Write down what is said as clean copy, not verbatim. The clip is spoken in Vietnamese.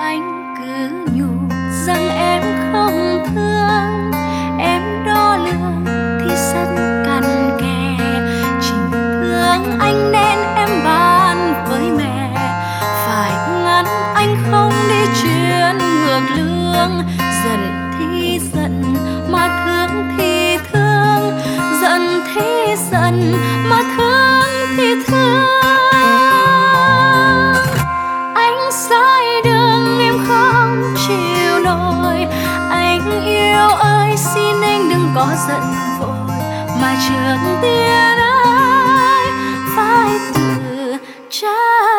Anh cứ nhủ rằng em không thương, em đo lường thì rất cặn kẽ. Tình thương anh nên em bàn với mẹ, phải ngăn anh không đi chuyến ngược lương. Giận thì giận mà thương thì thương, giận thì giận mà thương thì thương. Anh sai đường em không chịu nổi, anh yêu ơi xin anh đừng có giận vội, mà trước tiên ơi phải từ trái.